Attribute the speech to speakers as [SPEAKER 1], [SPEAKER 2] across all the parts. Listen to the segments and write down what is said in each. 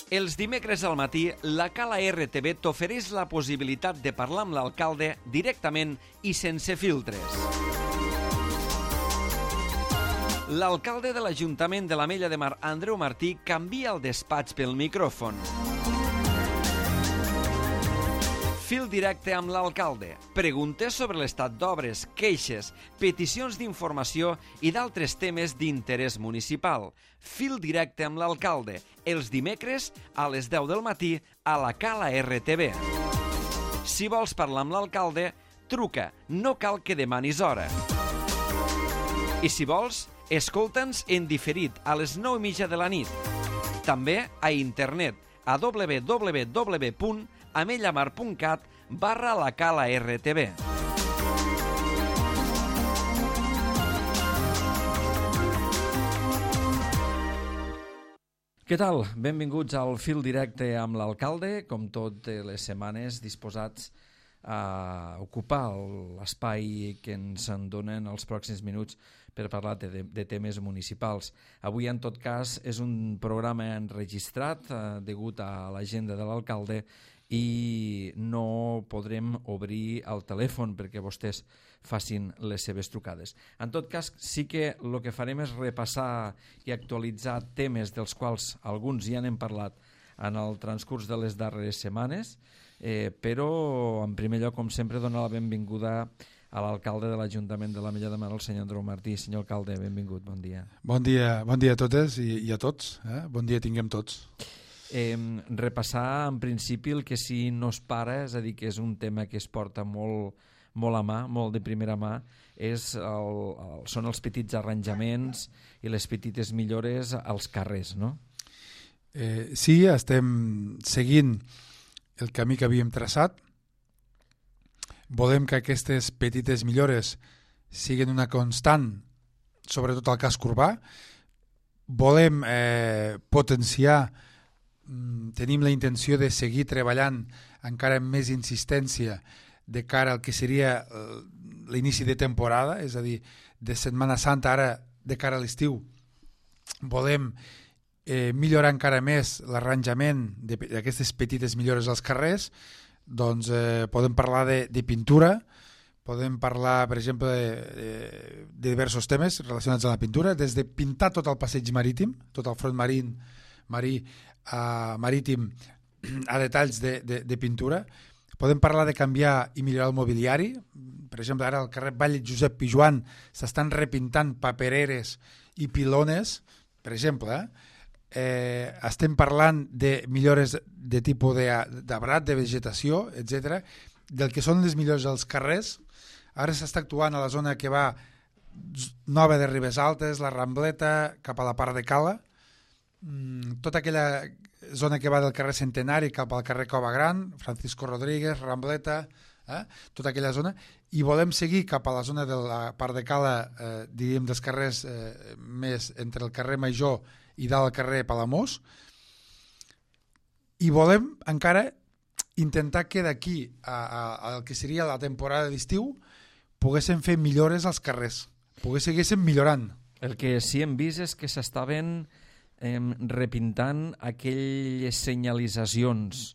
[SPEAKER 1] Els dimecres al matí, la Cala RTV t'ofereix la possibilitat de parlar amb l'alcalde directament i sense filtres. L'alcalde de l'Ajuntament de l'Ametlla de Mar, Andreu Martí, canvia el despatx pel micròfon. Fil directe amb l'alcalde. Preguntes sobre l'estat d'obres, queixes, peticions d'informació i d'altres temes d'interès municipal. Fil directe amb l'alcalde. Els dimecres a les 10 del matí a la Cala RTV. Si vols parlar amb l'alcalde, truca. No cal que demanis hora. I si vols, escolta'ns en diferit a les 9:30 de la nit. També a internet a www.amellamar.cat/la Cala RTV. Què tal? Benvinguts al Fil Directe amb l'alcalde, com totes les setmanes disposats a ocupar l'espai que ens en donen els pròxims minuts per parlar de temes municipals. Avui, en tot cas, és un programa enregistrat degut a l'agenda de l'alcalde i no podrem obrir el telèfon perquè vostès facin les seves trucades. En tot cas, sí que el que farem és repassar i actualitzar temes dels quals alguns ja n'hem parlat en el transcurs de les darreres setmanes, però en primer lloc, com sempre, donar la benvinguda a l'alcalde de l'Ajuntament de l'Ametlla de Mar, el senyor Andreu Martí. Senyor alcalde, benvingut, bon dia.
[SPEAKER 2] Bon dia a totes i a tots. Bon dia tinguem tots.
[SPEAKER 1] Repassar en principi el que sí no es para, és a dir, que és un tema que es porta molt a mà, molt de primera mà, són els petits arranjaments i les petites millores als carrers, no?
[SPEAKER 2] Sí, estem seguint el camí que havíem traçat. Volem que aquestes petites millores siguin una constant, sobretot al casc urbà. Volem potenciar, tenim la intenció de seguir treballant encara amb més insistència de cara al que seria l'inici de temporada, és a dir, de Setmana Santa, ara de cara a l'estiu. Volem millorar encara més l'arranjament d'aquestes petites millores als carrers. Doncs podem parlar de pintura, podem parlar, per exemple, de diversos temes relacionats amb la pintura, des de pintar tot el passeig marítim, tot el front marítim a detalls de pintura. Podem parlar de canviar i millorar el mobiliari. Per exemple, ara al carrer Vall Josep Pijoan s'estan repintant papereres i pilones, per exemple. Estem parlant de millores de tipus d'arbrat, de vegetació, etc. Del que són les millores als carrers. Ara s'està actuant a la zona que va nova de Ribes Altes, la Rambleta, cap a la part de Cala, tota aquella zona que va del carrer Centenari cap al carrer Cova Gran, Francisco Rodríguez, Rambleta, tota aquella zona, i volem seguir cap a la zona de la part de Cala, diríem dels carrers més entre el carrer Major i dalt al carrer Palamós, i volem encara intentar que d'aquí al que seria la temporada d'estiu poguéssim fer millores als carrers, seguéssim millorant.
[SPEAKER 1] El que sí hem vist és que s'estaven repintant aquelles senyalitzacions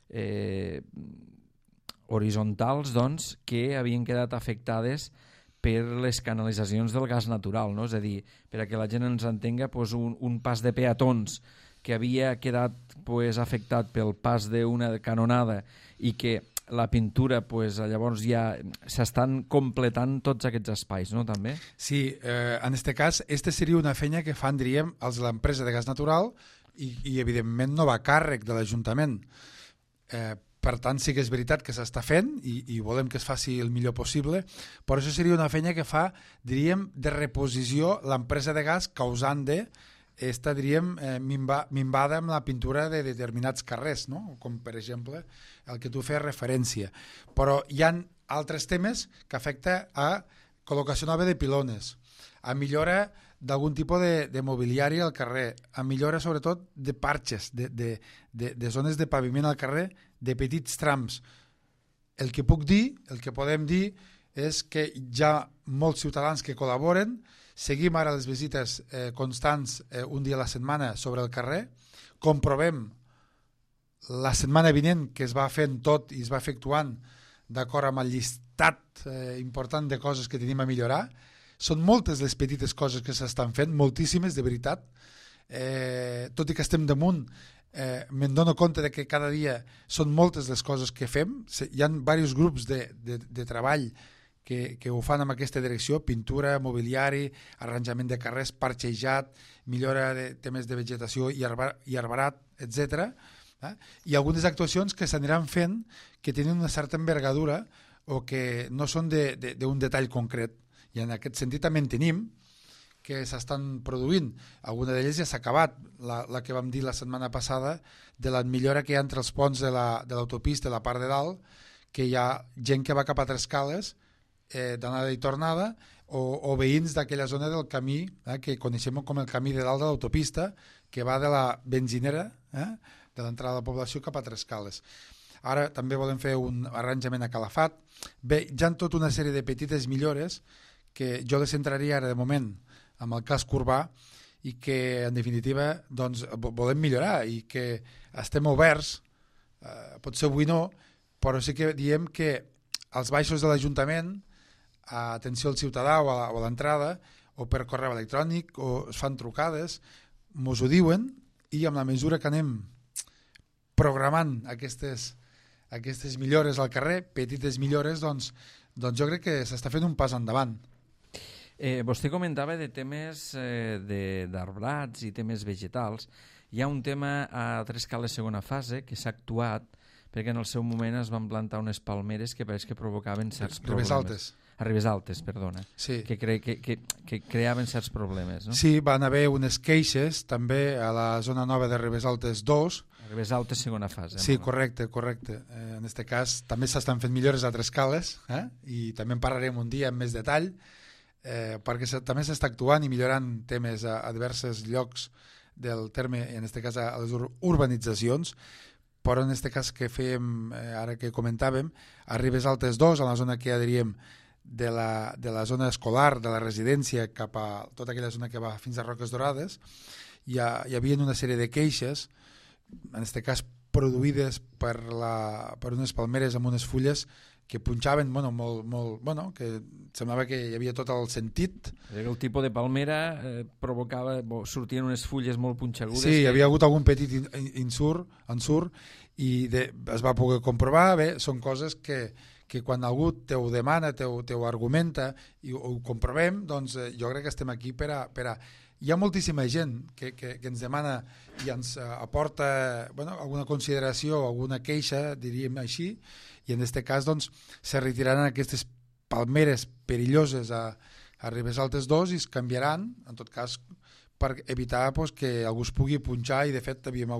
[SPEAKER 1] horitzontals, doncs, que havien quedat afectades per les canalitzacions del gas natural, no? És a dir, per a que la gent ens entenga, doncs un pas de peatons que havia quedat afectat pel pas d'una canonada i que la pintura, llavors ja s'estan completant tots aquests espais, no, també?
[SPEAKER 2] Sí, en aquest cas, aquesta seria una feina que fan, diríem, els de l'empresa de gas natural i evidentment no va a càrrec de l'Ajuntament. Per tant, sí que és veritat que s'està fent i volem que es faci el millor possible, però això seria una feina que fa, diríem, de reposició l'empresa de gas causant està, diríem, minvada amb la pintura de determinats carrers, no? Com, per exemple, el que tu feies referència. Però hi ha altres temes que afecten a col·locació nova de pilones, a millora d'algun tipus de mobiliari al carrer, a millora sobretot de parxes, de zones de paviment al carrer, de petits trams. El que puc dir, el que podem dir, és que hi ha molts ciutadans que col·laboren. Seguim ara les visites constants un dia a la setmana sobre el carrer, comprovem la setmana vinent, que es va fent tot i es va efectuant d'acord amb el llistat important de coses que tenim a millorar. Són moltes les petites coses que s'estan fent, moltíssimes, de veritat. Tot i que estem damunt, me'n dono compte de que cada dia són moltes les coses que fem. Hi ha diversos grups de treball que ho fan amb aquesta direcció: pintura, mobiliari, arranjament de carrers, parxejat, millora de temes de vegetació i arbarat, etc. I algunes actuacions que s'aniran fent que tenen una certa envergadura o que no són d'un detall concret. I en aquest sentit també en tenim que s'estan produint. Alguna d'elles ja s'ha acabat, la que vam dir la setmana passada de la millora que hi ha entre els ponts de l'autopista, la part de dalt, que hi ha gent que va cap a Trescales, d'anada i tornada, o veïns d'aquella zona del camí, que coneixem com el camí de dalt de l'autopista, que va de la benzinera, de l'entrada de la població cap a Trescales. Ara també volem fer un arranjament a Calafat. Bé, hi ha tota una sèrie de petites millores que jo les centraria ara de moment amb el casc urbà i que en definitiva doncs, volem millorar i que estem oberts, potser avui no, però sí que diem que als baixos de l'Ajuntament, a atenció al ciutadà o a l'entrada, o per correu electrònic, o es fan trucades, mos ho diuen, i amb la mesura que anem programant aquestes millores al carrer, petites millores, doncs jo crec que s'està fent un pas endavant.
[SPEAKER 1] Vostè comentava de temes d'arbrats i temes vegetals. Hi ha un tema a Trescales segona fase que s'ha actuat perquè en el seu moment es van plantar unes palmeres que pareix que provocaven certs problemes. Ribes Altes, perdona. Sí. Que creaven certs problemes, no?
[SPEAKER 2] Sí, van haver unes queixes també a la zona nova de Ribes Altes 2.
[SPEAKER 1] Ribes Altes segona fase.
[SPEAKER 2] Sí, correcte. En aquest cas també s'estan fent millores a Trescales, i també en parlarem un dia amb més detall, perquè també s'està actuant i millorant temes a diversos llocs del terme, en aquest cas a les urbanitzacions, però en aquest cas que fèiem, ara que comentàvem, a Ribes Altes 2, a la zona que ja diríem de la zona escolar, de la residència, cap a tota aquella zona que va fins a Roques Dorades, hi havia una sèrie de queixes, en aquest cas produïdes per unes palmeres amb unes fulles que punxaven molt, que semblava que hi havia tot el sentit.
[SPEAKER 1] El tipus de palmera provocava, sortien unes fulles molt punxagudes.
[SPEAKER 2] Sí, hi havia hagut algun petit ensurt i es va poder comprovar. Bé, són coses que quan algú te ho demana, te ho argumenta i ho comprovem, doncs jo crec que estem aquí per a... Hi ha moltíssima gent que ens demana i ens aporta alguna consideració, alguna queixa, diríem així, i en aquest cas doncs, se retiraran aquestes palmeres perilloses a Ribes Altes 2 i es canviaran, en tot cas, per evitar que algú es pugui punxar, i de fet havíem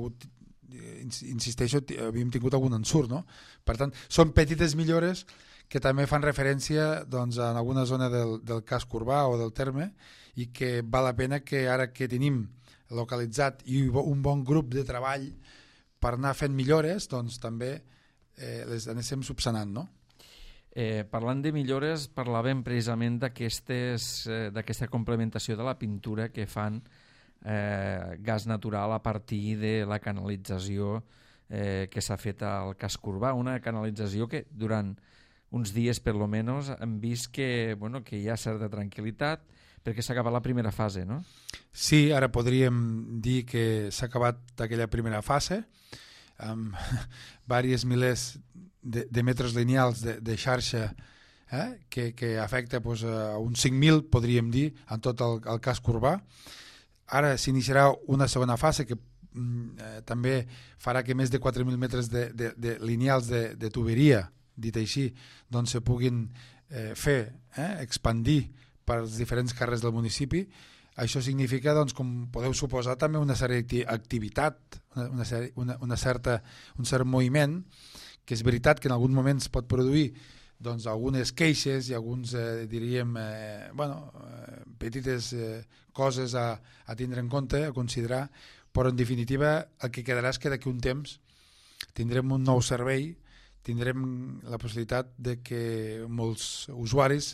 [SPEAKER 2] tingut algun ensurt, no? Per tant, són petites millores que també fan referència doncs, a alguna zona del casc urbà o del terme, i que val la pena que ara que tenim localitzat i un bon grup de treball per anar fent millores, doncs també les anéssim subsanant, no?
[SPEAKER 1] Parlant de millores, parlàvem precisament d'aquesta complementació de la pintura que fan gas natural a partir de la canalització que s'ha fet al casc urbà, una canalització que durant uns dies per lo menos hem vist que hi ha certa tranquil·litat perquè s'ha acabat la primera fase, no?
[SPEAKER 2] Sí, ara podríem dir que s'ha acabat aquella primera fase amb diversos milers de metres lineals de xarxa que afecta a uns 5.000, podríem dir, en tot el casc urbà. Ara s'iniciarà una segona fase que també farà que més de 4.000 metres de lineals de tuberia, dit així, doncs se puguin expandir per als diferents carrers del municipi. Això significa, doncs, com podeu suposar, també una certa activitat, un cert moviment, que és veritat que en algun moment es pot produir doncs, algunes queixes i alguns, diríem, petites coses a tindre en compte, a considerar, però en definitiva el que quedarà és que d'aquí un temps tindrem un nou servei, tindrem la possibilitat de que molts usuaris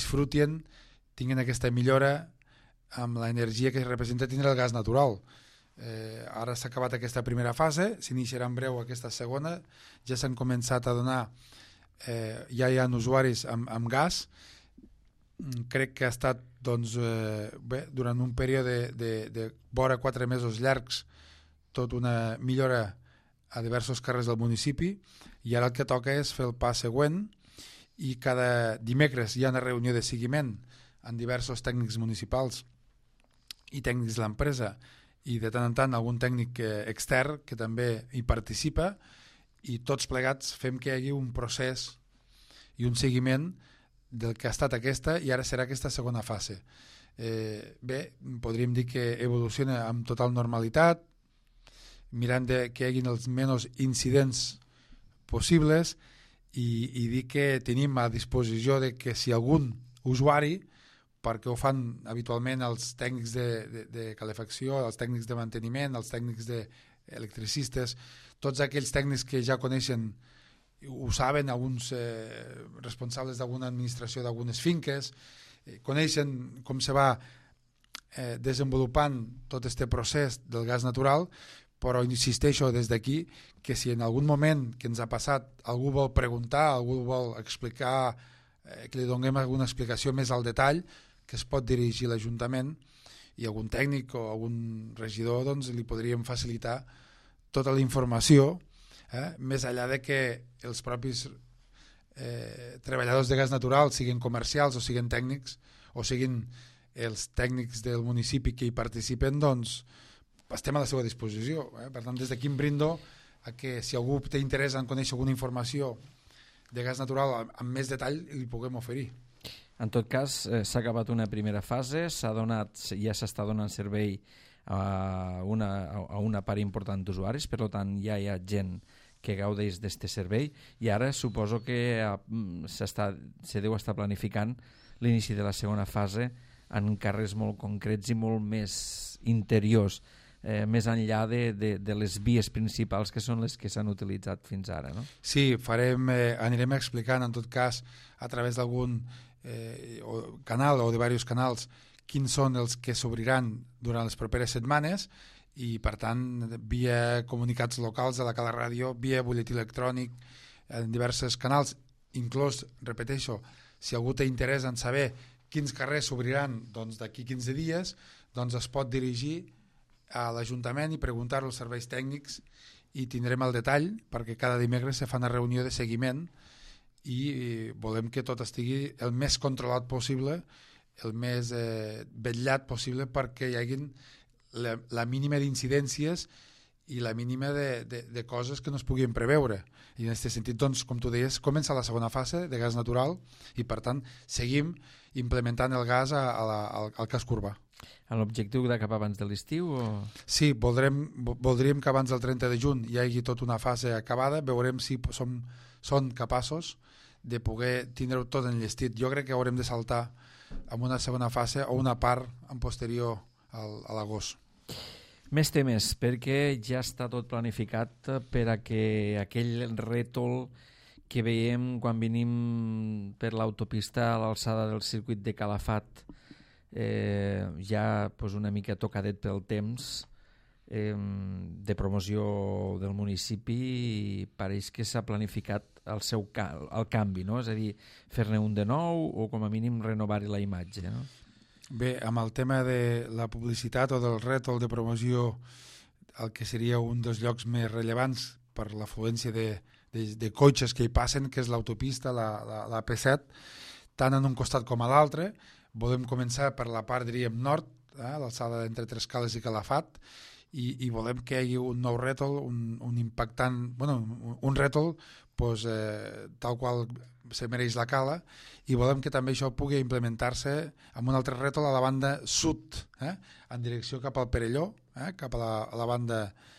[SPEAKER 2] disfrutin, tinguin aquesta millora amb l'energia que representa tindre el gas natural. Ara s'ha acabat aquesta primera fase, s'iniciarà en breu aquesta segona, ja s'han començat a donar, ja hi ha usuaris amb gas. Crec que ha estat bé, durant un període de vora 4 mesos llargs, tot una millora a diversos carrers del municipi, i ara el que toca és fer el pas següent, i cada dimecres hi ha una reunió de seguiment amb diversos tècnics municipals i tècnics de l'empresa, i de tant en tant algun tècnic extern que també hi participa, i tots plegats fem que hi hagi un procés i un seguiment del que ha estat aquesta i ara serà aquesta segona fase. Bé, podríem dir que evoluciona amb total normalitat, mirant que hi hagin els menys incidents possibles, i dir que tenim a disposició de que si algun usuari, perquè ho fan habitualment els tècnics de calefacció, els tècnics de manteniment, els tècnics d'electricistes, tots aquells tècnics que ja coneixen, ho saben, alguns responsables d'alguna administració d'algunes finques, coneixen com se va desenvolupant tot aquest procés del gas natural, però insisteixo des d'aquí que si en algun moment que ens ha passat algú vol preguntar, algú vol explicar, que li donem alguna explicació més al detall, que es pot dirigir a l'Ajuntament, i algun tècnic o algun regidor li podríem facilitar tota la informació, més enllà de que els propis treballadors de gas natural, siguin comercials o siguin tècnics, o siguin els tècnics del municipi que hi participen, doncs estem a la seva disposició. Per tant, des d'aquí em brindo a que si algú té interès en conèixer alguna informació de gas natural amb més detall li puguem oferir.
[SPEAKER 1] En tot cas, s'ha acabat una primera fase, ja s'està donant servei a una part important d'usuaris, per tant ja hi ha gent que gaudeix d'aquest servei, i ara suposo que se deu estar planificant l'inici de la segona fase en carrers molt concrets i molt més interiors, més enllà de les vies principals que són les que s'han utilitzat fins ara, no?
[SPEAKER 2] Sí, anirem explicant en tot cas a través d'algun canal o de diversos canals quins són els que s'obriran durant les properes setmanes, i per tant via comunicats locals de la Cala Ràdio, via butlletí electrònic, en diversos canals, inclús, repeteixo, si algú té interès en saber quins carrers s'obriran d'aquí 15 dies, doncs es pot dirigir a l'Ajuntament i preguntar-lo als serveis tècnics, i tindrem el detall, perquè cada dimecres se fa una reunió de seguiment i volem que tot estigui el més controlat possible, el més vetllat possible, perquè hi hagi la mínima d'incidències i la mínima de coses que no es puguin preveure. I en aquest sentit, doncs, com tu deies, comença la segona fase de gas natural i, per tant, seguim implementant el gas al casc urbà.
[SPEAKER 1] L'objectiu d'acabar abans de l'estiu?
[SPEAKER 2] Sí, voldríem que abans del 30 de juny hi hagi tota una fase acabada, veurem si són capaços de poder tindre-ho tot enllestit. Jo crec que haurem de saltar amb una segona fase o una part en posterior a l'agost.
[SPEAKER 1] Més temes, perquè ja està tot planificat per a que aquell rètol que veiem quan venim per l'autopista a l'alçada del circuit de Calafat, ja una mica tocadet pel temps, de promoció del municipi, i pareix que s'ha planificat el canvi, no? És a dir, fer-ne un de nou o com a mínim renovar-hi la imatge, no?
[SPEAKER 2] Bé, amb el tema de la publicitat o del rètol de promoció, el que seria un dels llocs més rellevants per l'afluència de cotxes que hi passen, que és l'autopista, la P7, tant en un costat com a l'altre, volem començar per la part, diríem, nord, l'alçada entre Trescales i Calafat, i volem que hi hagi un nou rètol, un impactant, un rètol tal qual se mereix la Cala, i volem que també això pugui implementar-se amb un altre rètol a la banda sud, en direcció cap al Perelló, cap a la banda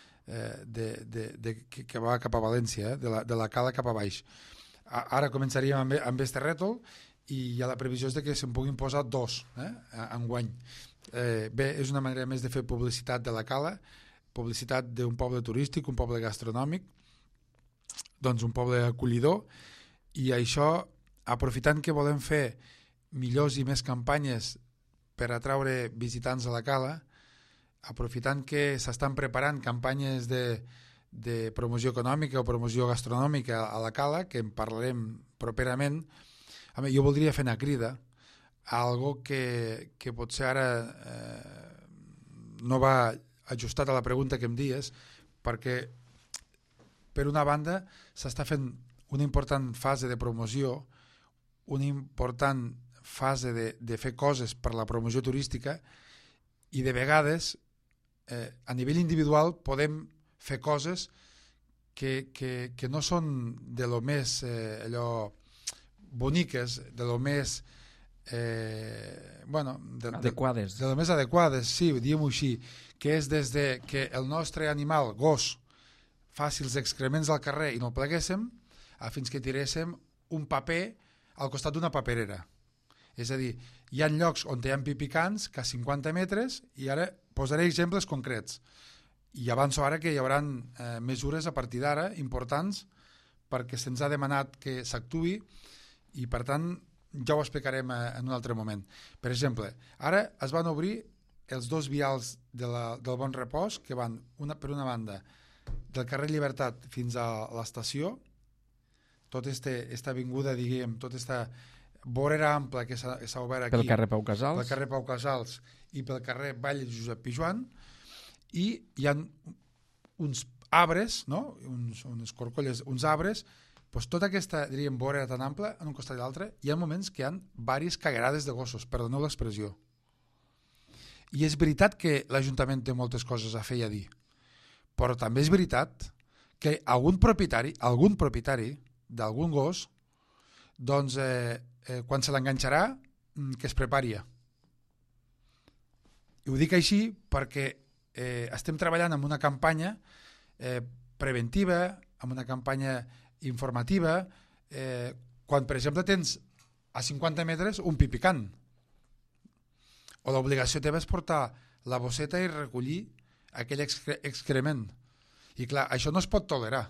[SPEAKER 2] que va cap a València, de la Cala cap a baix. Ara començaríem amb aquest rètol, i hi ha la previsió de que se'n puguin posar dos enguany. Bé, és una manera més de fer publicitat de la Cala, publicitat d'un poble turístic, un poble gastronòmic, doncs un poble acollidor, i això, aprofitant que volem fer millors i més campanyes per atraure visitants a la Cala, aprofitant que s'estan preparant campanyes de promoció econòmica o promoció gastronòmica a la Cala, que en parlarem properament, jo voldria fer una crida a algo que potser ara no va ajustat a la pregunta que em dies, perquè per una banda s'està fent una important fase de promoció, una important fase de fer coses per la promoció turística, i de vegades a nivell individual podem fer coses que no són de lo més allò boniques, de lo més
[SPEAKER 1] adequades.
[SPEAKER 2] De lo més adequades, sí, diguem-ho així, que és des de que el nostre animal, gos, faci els excrements al carrer i no el pleguéssim, fins que tiréssim un paper al costat d'una paperera. És a dir, hi ha llocs on hi ha pipicans que a 50 metres, i ara posaré exemples concrets, i avanço ara que hi haurà mesures a partir d'ara importants perquè se'ns ha demanat que s'actuï, i per tant ja ho explicarem en un altre moment. Per exemple, ara es van obrir els dos vials del Bon Repòs, que van per una banda del carrer Llibertat fins a l'estació, tota esta avinguda, diguem, tota esta vorera ampla que s'ha obert aquí
[SPEAKER 1] pel carrer Pau Casals,
[SPEAKER 2] i pel carrer Vall de Josep Pijoan, i hi ha uns arbres, no? unes corcolles, uns arbres, doncs tota aquesta, diríem, vorera tan ampla en un costat i l'altre, hi ha moments que hi ha diverses cagarades de gossos, perdoneu l'expressió. I és veritat que l'Ajuntament té moltes coses a fer i a dir, però també és veritat que algun propietari d'algun gos, doncs quan se l'enganxarà, que es prepari. I ho dic així perquè estem treballant en una campanya preventiva, en una campanya informativa, quan per exemple tens a 50 metres un pipicant, o l'obligació teva és portar la bosseta i recollir aquell excrement. I clar, això no es pot tolerar.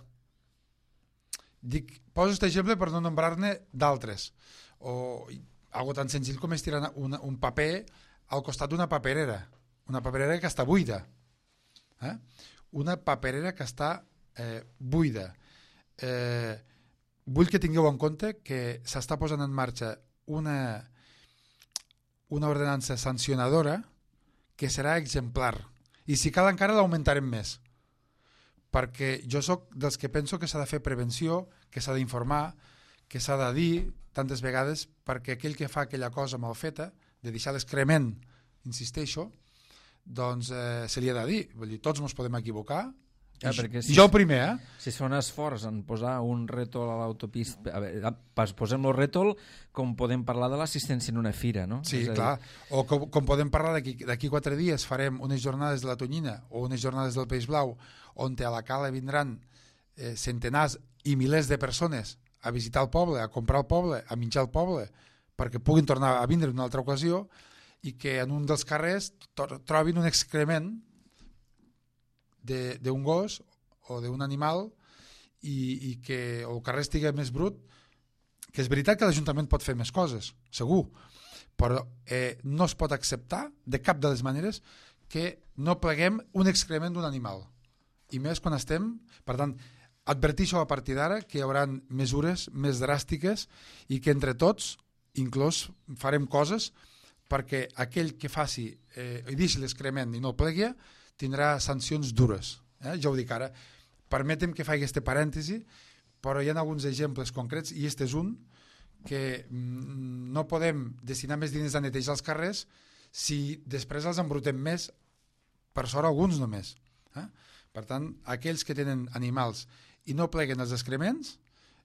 [SPEAKER 2] Poso aquest exemple per no nombrar-ne d'altres, o algo tan senzill com estirar un paper al costat d'una paperera que està buida, una paperera que està buida. Vull que tingueu en compte que s'està posant en marxa una ordenança sancionadora que serà exemplar, i si cal encara l'augmentarem més, perquè jo sóc dels que penso que s'ha de fer prevenció, que s'ha d'informar, que s'ha de dir tantes vegades, perquè aquell que fa aquella cosa mal feta, de deixar l'excrement, insisteixo, doncs se li ha de dir. Vull dir, tots ens podem equivocar, jo el primer,
[SPEAKER 1] Si es fa un esforç en posar un rètol a l'autopista, posem el rètol com podem parlar de l'assistència en una fira, no?
[SPEAKER 2] Sí, clar. O com podem parlar d'aquí 4 dies farem unes jornades de la Tonyina o unes jornades del Peix Blau, on a la Cala vindran centenars i milers de persones a visitar el poble, a comprar el poble, a menjar el poble, perquè puguin tornar a vindre en una altra ocasió, i que en un dels carrers trobin un excrement d'un gos o d'un animal, i que el carrer estigui més brut, que és veritat que l'Ajuntament pot fer més coses, segur, però no es pot acceptar de cap de les maneres que no pleguem un excrement d'un animal, i més quan estem. Per tant, advertixo a partir d'ara que hi haurà mesures més dràstiques i que entre tots inclús farem coses perquè aquell que faci i deixi l'excrement i no el plegui tindrà sancions dures. Ja ho dic ara. Permetem que faci aquesta parèntesi, però hi ha alguns exemples concrets, i este és un, que no podem destinar més diners a netejar els carrers si després els embrutem més, per sort alguns només. Per tant, aquells que tenen animals i no pleguen els excrements,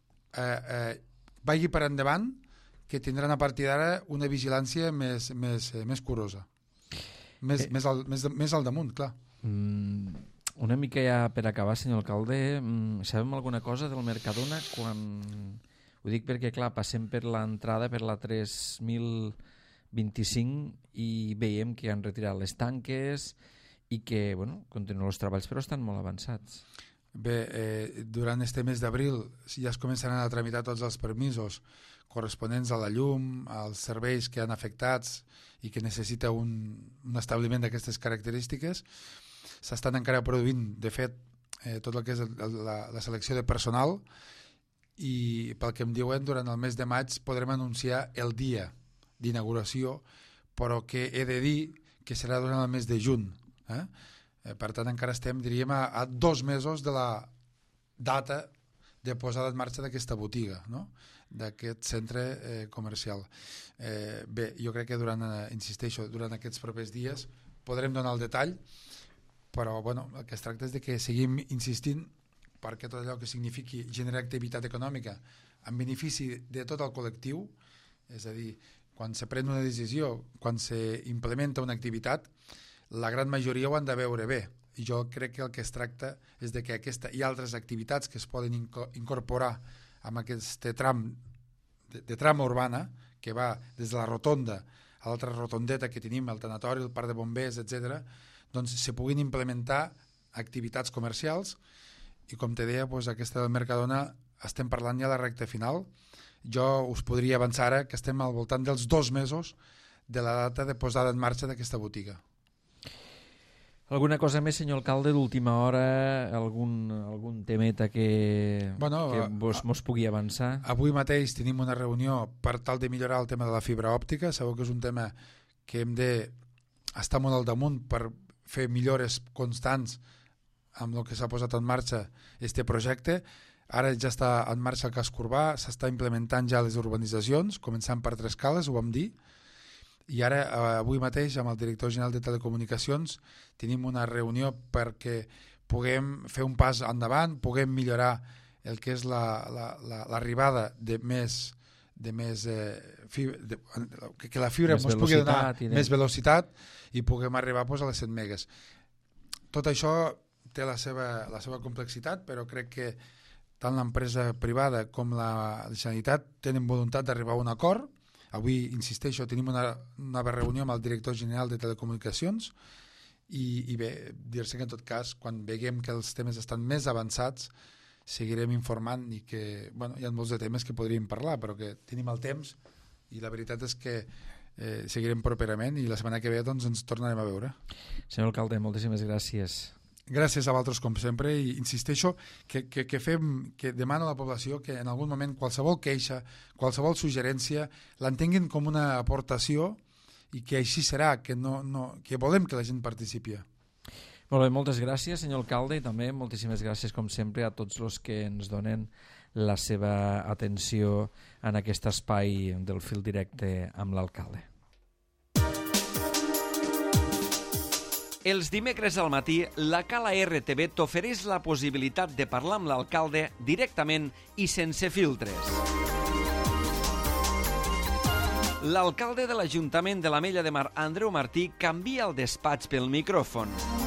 [SPEAKER 2] vagi per endavant, que tindran a partir d'ara una vigilància més curosa. Més al damunt, clar.
[SPEAKER 1] Una mica ja per acabar, senyor alcalde, sabem alguna cosa del Mercadona? Ho dic perquè, clar, passem per l'entrada, per la 3025, i veiem que han retirat les tanques i que, bueno, continuen els treballs, però estan molt avançats.
[SPEAKER 2] Bé, durant este mes d'abril ja es començaran a tramitar tots els permisos corresponents a la llum, als serveis que han afectats i que necessita un establiment d'aquestes característiques. S'estan encara produint, de fet, tot el que és la selecció de personal, i pel que em diuen, durant el mes de maig podrem anunciar el dia d'inauguració, però que he de dir que serà durant el mes de juny. Per tant, encara estem, diríem, a 2 mesos de la data de posada en marxa d'aquesta botiga, no? D'aquest centre comercial. Bé, jo crec que insisteixo, durant aquests propers dies podrem donar el detall, però bueno, el que es tracta és de que seguim insistint perquè tot allò que signifiqui generar activitat econòmica en benefici de tot el col·lectiu, és a dir, quan se pren una decisió, quan s'implementa una activitat, la gran majoria ho han de veure bé, i jo crec que el que es tracta és de que aquesta i altres activitats que es poden incorporar amb aquest tram de trama urbana, que va des de la rotonda a l'altra rotondeta que tenim, el tanatori, el parc de bombers, etc., doncs se puguin implementar activitats comercials, i com te deia, doncs aquesta del Mercadona estem parlant ja de la recta final. Jo us podria avançar ara que estem al voltant dels 2 mesos de la data de posada en marxa d'aquesta botiga.
[SPEAKER 1] Alguna cosa més, senyor alcalde, d'última hora? Algun temeta que mos pugui avançar?
[SPEAKER 2] Avui mateix tenim una reunió per tal de millorar el tema de la fibra òptica. Sabeu que és un tema que hem d'estar molt al damunt per fer millores constants amb el que s'ha posat en marxa este projecte. Ara ja està en marxa el casc urbà, s'està implementant ja les urbanitzacions, començant per Trescales, ho vam dir, i ara avui mateix amb el director general de Telecomunicacions tenim una reunió perquè puguem fer un pas endavant, puguem millorar el que és l'arribada de més que la fibra ens pugui donar més velocitat i puguem arribar a les 100 megas. Tot això té la seva complexitat, però crec que tant l'empresa privada com la Generalitat tenen voluntat d'arribar a un acord. Avui, insisteixo, tenim una nova reunió amb el director general de Telecomunicacions i bé, dir-se que en tot cas, quan veiem que els temes estan més avançats, seguirem informant i que, bueno, hi ha molts de temes que podríem parlar, però que tenim el temps i la veritat és que seguirem properament i la setmana que ve doncs, ens tornarem a veure.
[SPEAKER 1] Senyor alcalde, moltíssimes gràcies.
[SPEAKER 2] Gràcies a vosaltres, com sempre, i insisteixo que demano a la població que en algun moment qualsevol queixa, qualsevol suggerència, l'entenguin com una aportació i que així serà, que volem que la gent participi.
[SPEAKER 1] Molt bé, moltes gràcies, senyor alcalde, i també moltíssimes gràcies, com sempre, a tots els que ens donen la seva atenció en aquest espai del fil directe amb l'alcalde. Els dimecres al matí, la Cala RTV t'ofereix la possibilitat de parlar amb l'alcalde directament i sense filtres. L'alcalde de l'Ajuntament de l'Ametlla de Mar, Andreu Martí, canvia el despatx pel micròfon.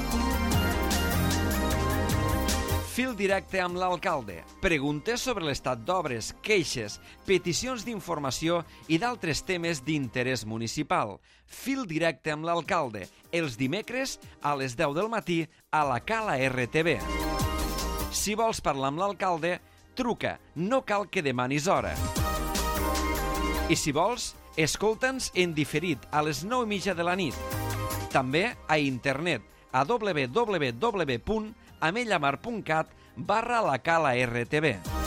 [SPEAKER 1] Fil directe amb l'alcalde. Preguntes sobre l'estat d'obres, queixes, peticions d'informació i d'altres temes d'interès municipal. Fil directe amb l'alcalde. Els dimecres a les 10 del matí a la Cala RTV. Si vols parlar amb l'alcalde, truca. No cal que demanis hora. I si vols, escolta'ns en diferit a les 9:30 de la nit. També a internet a www.amellamar.cat/la Cala RTV.